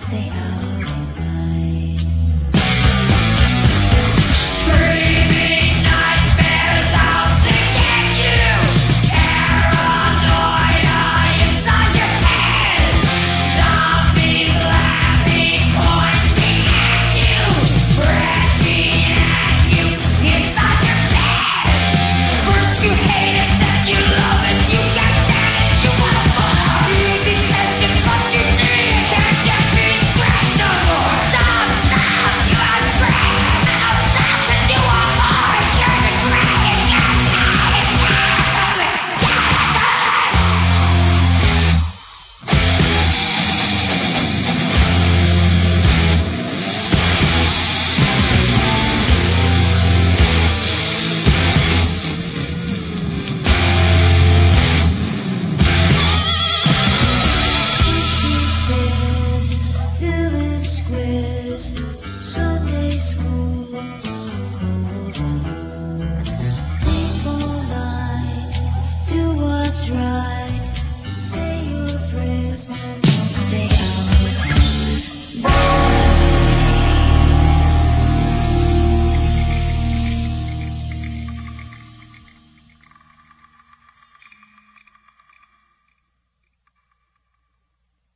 stay out at night. Screaming nightmares out to get you. Paranoia inside your head. Zombies laughing, pointing at you, branching at you inside your bed. First you hate it, then you love it. You can't stand it, you want more. You detest it, but you need it. Can't get me straight no more. Stop, stop, you are screaming. I don't stop, 'cause you want more. You're the great, you're mad, and get it to me, get it to me. Kitchen fairs, village squares, Sunday school, cold on earth. People lie, do what's right.